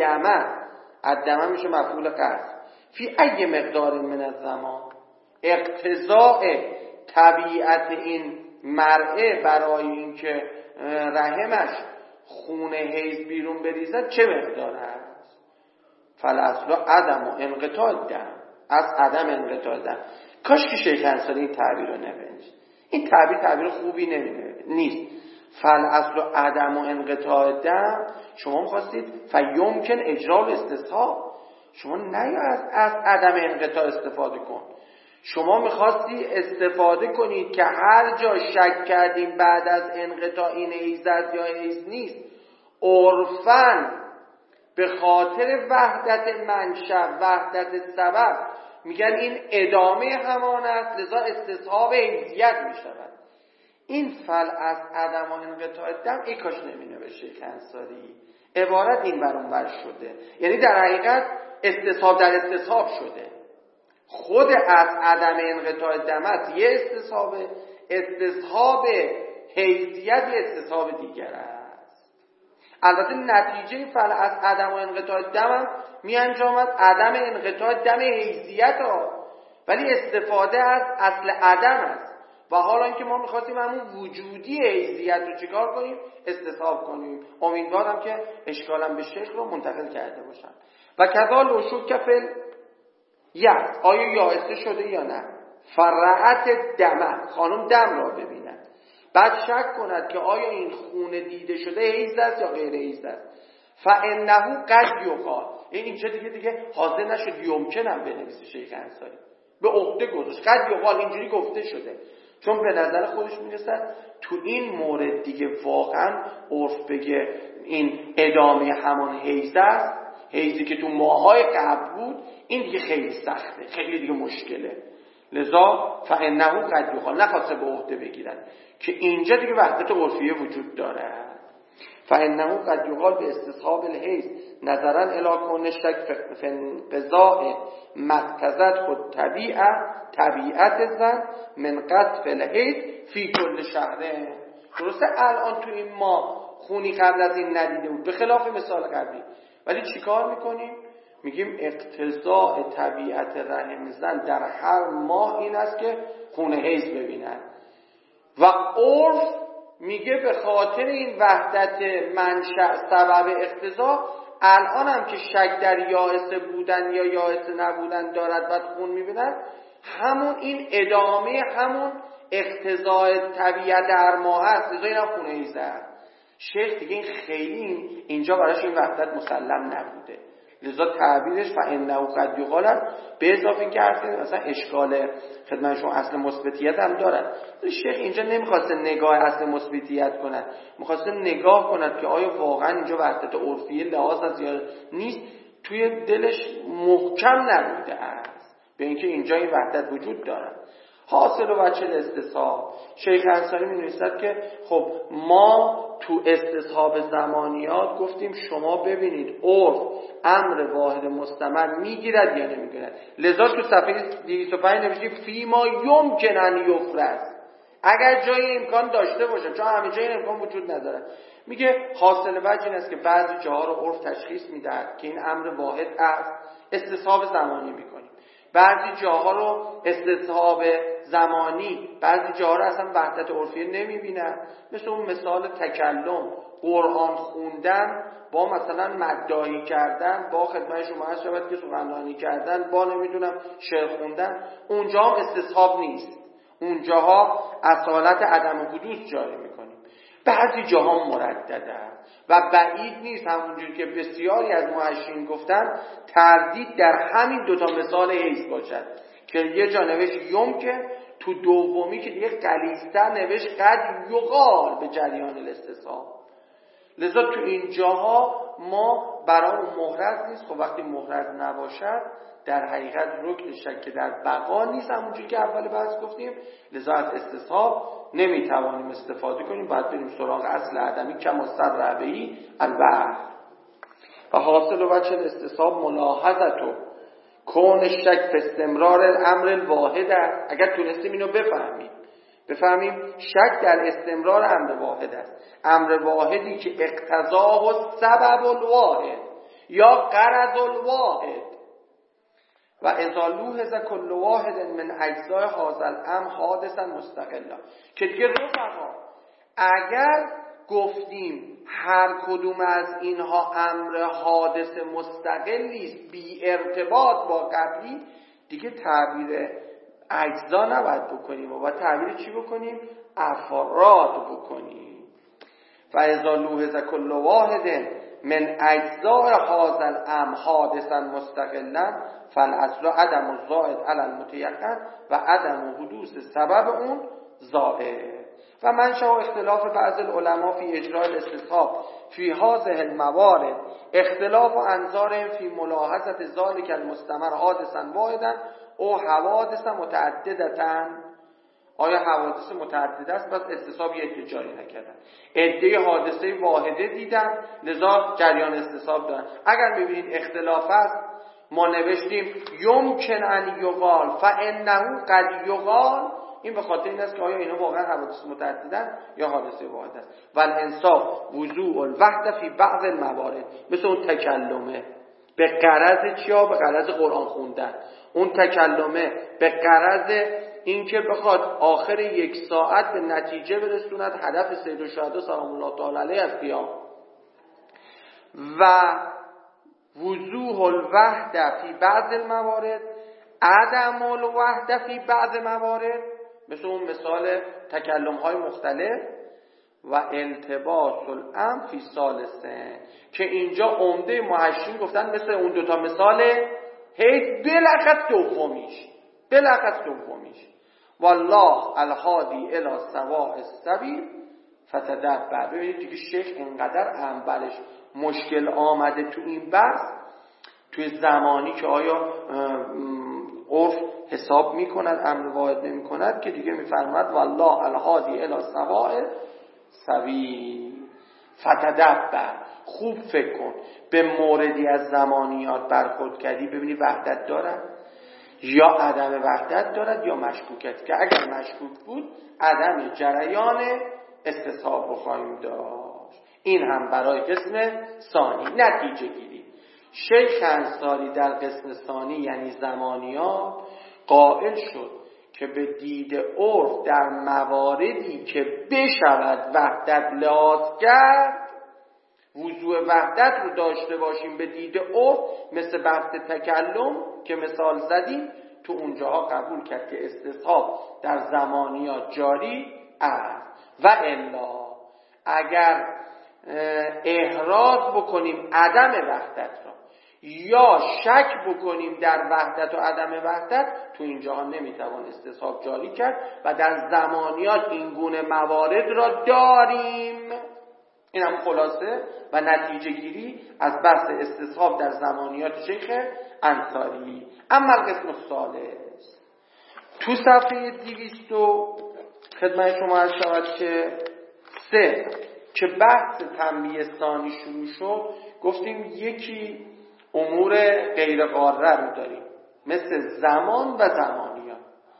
A: الدمه میشه مفعول قذف، فی ای مقدار من الزمان، اقتضاء طبیعت این مرأة برای اینکه رحمش خون حیض بیرون بریزد چه مقدار است؟ فالاصل عدم و انقطاع دم، از عدم انقطاع دم. کاش که شیخ انصاری این تعبیر رو نوشت. این تعبیر خوبی نیست. فالاصل عدم و انقطاع دم، شما می‌خواستید فیمکن اجرا و استصحاب، شما نیا از عدم انقطاع استفاده کن. شما می‌خواستی استفاده کنید که هر جا شک کردیم بعد از انقطاع این حیض است یا حیض نیست، عرفاً به خاطر وحدت منشأ، وحدت سبب میگن این ادامه همان است، لذا استصحاب حیضیت میشود. این فل از عدم و انقطاع دم ای کاش نمینه به شیخ انصاری، عبارت این بر اون بر شده، یعنی در حقیقت استصحاب در استصحاب شده. خود از عدم انقطاع دمت یه استصحاب حیضیت یه استصحاب دیگر است. البته نتیجه فل از عدم و انقطاع دم می انجامد عدم انقطاع دم حیضیت ها، ولی استفاده از اصل عدم است. و حالا اینکه ما می‌خواستیم همون وجودی حیضیت رو چیکار کنیم؟ استصحاب کنیم. امیدوارم که اشکالم به شیخ رو منتقل کرده باشم. و کذال و شکفل آیا یائسه شده یا نه؟ فرعت دم، خانم دم را ببیند، بعد شک کند که آیا این خون دیده شده حیض است یا غیر حیض است. فانه قد یقال، این چه دیگه حاضر نشد یمکنم بنویسه شیخ انصاری، به عهده گذاشت قد یقال، اینجوری گفته شده، چون به نظر خودش میرسد تو این مورد دیگه واقعا عرف بگه این ادامه همان حیض است، حیضی که تو ماهای قبل بود، این دیگه خیلی سخته، خیلی دیگه مشکله. لذا فانه قد یقال، نخواسته به عهده بگیرن که اینجا دیگه وحدت عرفیه وجود داره. فانه قد یقال به استصحاب الحیض نظرا الی کون شک فی انقضاء مقتضت خود طبیعت زن من قذف الحیض فی کل شهر. درسته الان تو این ماه خونی قبل از این ندیده بود، به خلاف مثال قبلی، ولی چیکار میکنیم؟ میگیم اقتضاء طبیعت رحم زن در هر ماه این است که خون حیض ببینن، و عرف میگه به خاطر این وحدت منشأ سبب اقتضا، الان هم که شک در یائسه بودن یا یائسه نبودن دارد و خون میبینن، همون این ادامه همون اقتضاء طبیعت در ما هست، لذا اینم خونه ایزد. شیخ دیگه این خیلی اینجا براش این وحدت مسلم نبوده، لذا تعبیرش فانه قد یقال است، به اضافه اینکه مثلا اشکال خدمتشون اصل مثبتیت هم دارد. شیخ اینجا نمیخواسته نگاه اصل مثبتیت کند، میخواسته نگاه کند که آیا واقعا اینجا وحدت عرفیه لحاظ از یا نیست، توی دلش محکم نبوده است به اینکه اینجا این وحدت وجود دارد. حاصل و وجه استصحاب، شیخ انصاری می‌نویسد که خب ما تو استصحاب زمانیات گفتیم شما ببینید عرف امر واحد مستمر میگیرد یا نمیگیرد، لذا تو صفحه 205 نوشتیم فیما یمکن ان یفرض، اگر جای امکان داشته باشه، چون همه جای امکان وجود نداره. میگه حاصل وجه این است که بعضی جاها رو عرف تشخیص میدهد که این امر واحد است، استصحاب زمانی میکنیم. بعضی جاها رو استصحاب زمانی، بعضی جاها رو اصلا وحدت عرفیه نمیبینن، مثل اون مثال تکلم، قرآن خوندن با مثلا مداحی کردن، با خدمت شما هست شود که سخنرانی کردن، با نمیدونم شعر خوندن، اونجا هم استصحاب نیست، اونجاها اصالت عدم حدوث جاری میکنیم. بعضی جاها مردده و بعید نیست، همونجوری که بسیاری از محشین گفتن، تردید در همین دوتا مثال حیث باشد که یه جا نوشت یمکن، تو دومی که دیگه غلیظ‌تر نوشت قد یقال به جریان الاستصحاب. لذا تو این جاها ما برای محرز نیست. خب وقتی محرز نباشد در حقیقت رکن شک در بقا نیست، همونجوری که اول بحث گفتیم، لذا از استصحاب نمیتوانیم استفاده کنیم، باید بریم سراغ اصل عدمی کما صرح به الوحد. و حاصل و وجه استصحاب ملاحظت و کون شک استمرار الامر الواحد است. اگر تونستیم اینو بفهمیم شک در استمرار امر واحد است، امر واحدی که اقتضاه و سبب الواحد یا غرض الواحد و اذا لوحظ کل واحد من اجزای هذا الامر حادثا مستقلا، که دیگه رفقا اگر گفتیم هر کدوم از اینها امر حادث مستقلی است بی ارتباط با قبلی، دیگه تعبیر اجزا نباید بکنیم و تعبیر چی بکنیم؟ افراد بکنیم. فاذا لوحظ کل واحد من اجزاء هذا الامر حادثا مستقلا فالاصل عدم الزائد علی المتيقن و عدم حدوث سبب اون زائد. و منشأ اختلاف بعض العلماء فی اجراء الاستصحاب فی هذه الموارد اختلاف انظار فی ملاحظه ذلك المستمر حادثا واحدا او حوادث متعددتا. آیا حوادث متعدد است بس استصحاب یک جاری نکردن، عده حادثه واحده دیدن لذا جریان استصحاب دارن. اگر ببینید اختلاف است، ما نوشتیم یمکن ان یقال فانه قد یقال، این به خاطر این است که آیا اینا واقعا حوادث متعددن یا حادثه واحد است. و الانصاف وضوع الوحده فی بعض الموارد، مثل اون تکلمه به غرض چیا؟ به غرض قرآن خوندن. اون تکلمه به غرض اینکه بخواد آخر یک ساعت به نتیجه برسوند هدف سید الشهدا سلام الله تعالی علیه از قیام. و وضوح الوحده فی بعض الموارد عدم الوحده فی بعض موارد، مثل اون مثال تکلم های مختلف. و التباس الامر فی ثالثه، که اینجا عمده محشین گفتن مثل اون دوتا مثال هی بلخص دومیش والله الهادی الی سواء السبیل فتدبر. ببینید دیگه شیخ اینقدر اولش مشکل آمده تو این بحث، توی زمانی که آیا عرف حساب میکند امر واحد نمیکند، که دیگه میفرماد والله الهادی الی سواء السبیل فتدبر. خوب فکر کن به موردی از زمانیات برخورد کردی، ببینی وحدت دارد یا عدم وحدت دارد یا مشکوکت، که اگر مشکوک بود عدم جریان استصحاب رو خواهیم داشت. این هم برای قسم ثانی. نتیجه گیری، شیخ انصاری در قسم ثانی یعنی زمانیات قائل شد که به دید عرف در مواردی که بشود وحدت لحاظ کرد، وضوع وحدت رو داشته باشیم به دید عرف، مثل بحث تکلم که مثال زدیم، تو اونجاها قبول کرد که استصحاب در زمانیات جاری است. و الا اگر احراز بکنیم عدم وحدت را یا شک بکنیم در وحدت و عدم وحدت، تو اینجاها نمیتوان استصحاب جاری کرد و در زمانیات این گونه موارد را داریم. این هم خلاصه و نتیجه گیری از بحث استصحاب در زمانیات شیخ انصاری. اما القسم الثالث، تو صفحه 200 خدمت شما عرض شود که 3 که بحث تنبیه ثانی شروع شد، گفتیم یکی امور غیر قاره رو داریم مثل زمان و زمانیات.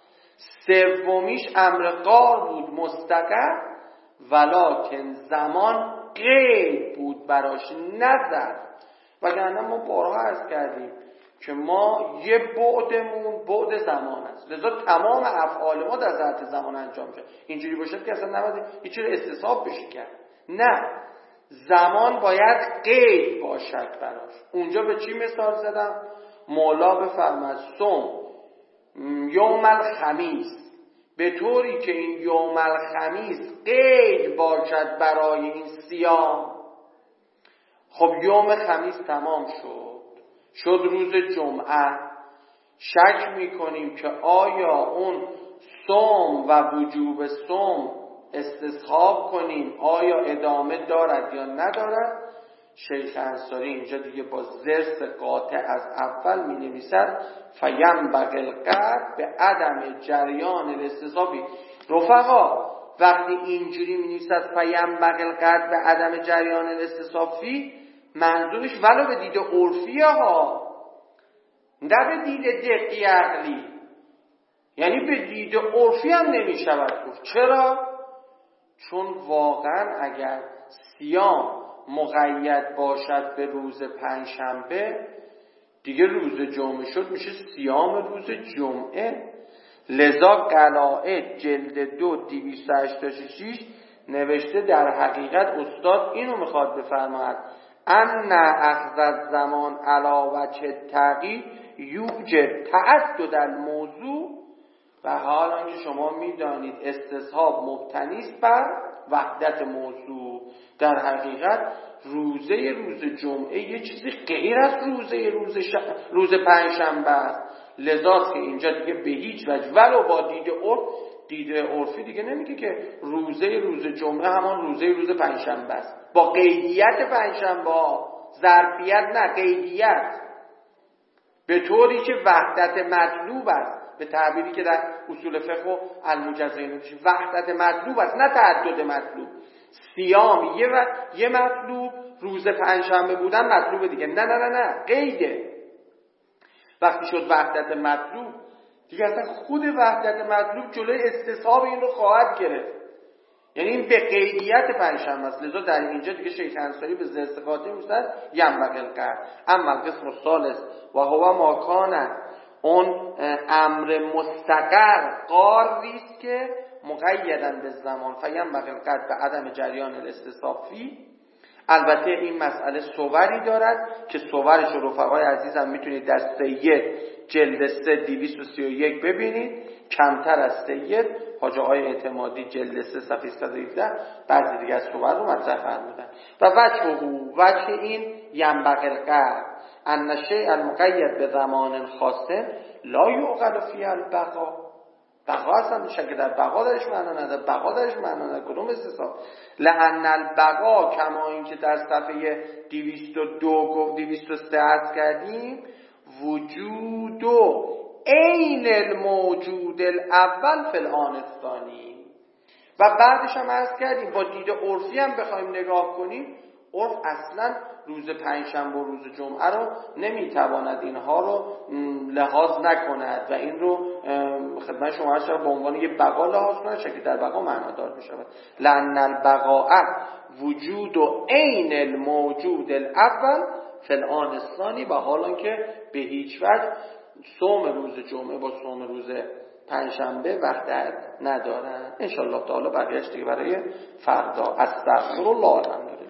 A: سومیش امر قار بود مستقر، ولکن زمان غیر بود براش نظر. وگرنه ما بارها عرض کردیم که ما یه بعدمون بعد زمان است، لذا تمام افعال ما در ذات زمان انجام میشه. اینجوری باشه که اصلا نباید هیچ چیزی استصحاب بشه کرد. نه، زمان باید قید باشد براش. اونجا به چی مثال زدم؟ مولا بفرماد صوم یوم الخمیس، به طوری که این یوم الخمیس قید باشد برای این صیام. خب یوم خمیس تمام شد روز جمعه، شک میکنیم که آیا اون صوم و وجوب صوم استصحاب کنیم آیا ادامه دارد یا ندارد. شیخ انصاری اینجا دیگه با ضرس قاطع از اول می نویسد فینبغی القطع به عدم جریان الاستصحابی. رفقا وقتی اینجوری می نویسد فینبغی القطع به عدم جریان الاستصحابی، منظورش ولو به دید عرفی ها، نه به دید دقیق عقلی. یعنی به دید عرفی هم نمی شود گفت. چرا؟ چون واقعا اگر صیام مقید باشد به روز پنجشنبه، دیگه روز جمعه شد میشه صیام روز جمعه. لذا قلائد جلد 2 286 نوشته در حقیقت استاد اینو میخواد بفرماید ان اخذ الزمان علی وجه تغییر یوجد تعدد الموضوع. و حالا که شما میدانید استصحاب مبتنی است بر وحدت موضوع، در حقیقت روز جمعه یه چیزی غیر از روز پنجشنبه است. لذاست که اینجا دیگه به هیچ وجه ولو با دید عرفی دیگه نمیگه که روز جمعه همان روز پنجشنبه است، با قیدیت پنجشنبه، ظرفیت نه قیدیت، به طوری که وحدت مطلوب است. به تعبیری که در اصول فقه و المجزین میشه، وحدت مطلوب است نه تعدد مطلوب. صیام یه مطلوب، روز پنجشنبه بودن مطلوب دیگه. نه قیده. وقتی شد وحدت مطلوب دیگه اصلا خود وحدت مطلوب جلوی استصحاب این رو خواهد گرفت. یعنی این به قیدیت پنجشنبه است. لذا در اینجا دیگه شیخ انصاری به ضرس قاطع می‌گوید ینبغی القطع. اما القسم الثالث و هو ما کان، اون امر مستقر قاری است که مقیداً به زمان فینبغی القطع به عدم جریان الاستصحاب فی. البته این مسئله صوری دارد که صورش رو رفقای عزیزم میتونید در سید جلد 3 231 ببینید، کمتر از سید حاجی آقای اعتمادی جلد 3 صفحه 117 بعضی دیگه از صور رو مطرح فرمودن. و وجه این ینبغی القطع ان الشیء المقید به زمان خاص لا یعقل فی البقاء. بقا اصلا شک در بقا درش معنا نداره، بقا درش معنا نداره. کدوم استثنا؟ لأن البقا کما این که در صفحه 202 گفت 203 عرض کردیم وجود عین الموجود الاول فی الآن الثانی. و بعدش هم عرض کردیم با دید عرفی هم بخوایم نگاه کنیم، عرف اصلا روز پنجشنبه و روز جمعه رو نمیتواند اینها رو لحاظ نکند و این رو خدمت شما عرض شد به عنوان یه بقا لحاظ کند، شکل در بقا معنادار بشه. لأن البقاء وجود عین الموجود الاول فی الآن الثانی. و حالا که به هیچ وجه صوم روز جمعه با صوم روز پنجشنبه وحدت ندارن. ان شاء الله تعالی بقیه‌اش دیگه برای فردا. استغفر الله العظیم.